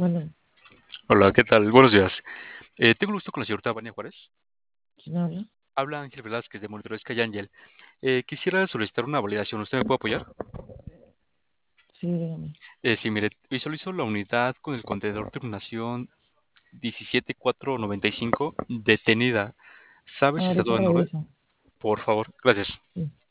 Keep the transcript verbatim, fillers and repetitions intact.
Bueno, Hola, ¿qué tal? Buenos días. Eh, tengo el gusto con la señorita Vania Juárez. ¿quién habla? Habla Ángel Velázquez de Monitores Cayángel. Eh, quisiera solicitar una validación. ¿Usted me puede apoyar? Sí, dígame. Eh, sí, mire, visualizo la unidad con el contenedor terminación diecisiete cuatro noventa y cinco detenida. ¿Sabe si está todo Ahorita en orden? reviso. Por favor, gracias. Sí.